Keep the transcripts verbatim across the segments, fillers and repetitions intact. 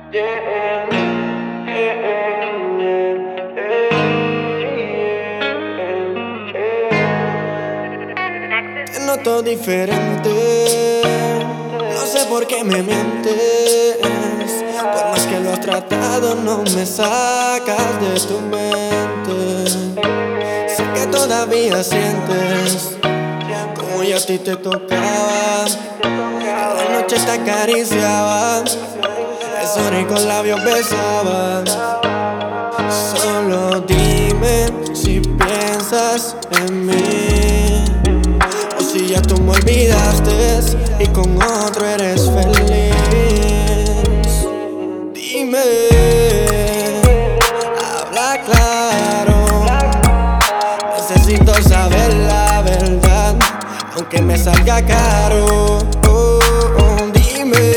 Yeah, yeah, yeah, yeah. Te noto diferente, no sé por qué me mientes. Por más que lo has tratado, no me sacas de tu mente. Sé que todavía sientes como yo a ti te tocaba. La noche te acariciaba, esos ricos labios besaban. Solo dime si piensas en mí, o si ya tú me olvidaste y con otro eres feliz. Dime, habla claro, necesito saber la verdad, aunque me salga caro. Oh, oh, dime,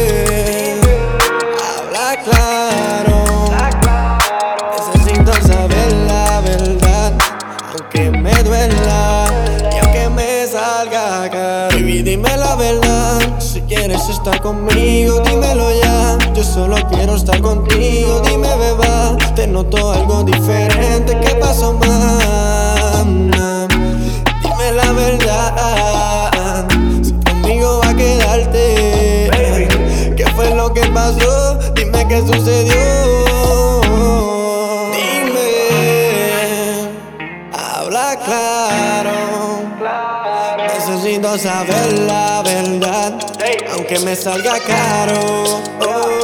habla claro, necesito saber la verdad, aunque me duela y aunque me salga caro. Baby, dime la verdad, si quieres estar conmigo, dímelo ya. Yo solo quiero estar contigo, dime beba. Te noto algo diferente, ¿qué pasó más? Dime la verdad, si conmigo va a quedarte. ¿Qué fue lo que pasó? Dime qué sucedió. Dime, habla claro, necesito saber la verdad, aunque me salga caro. Oh.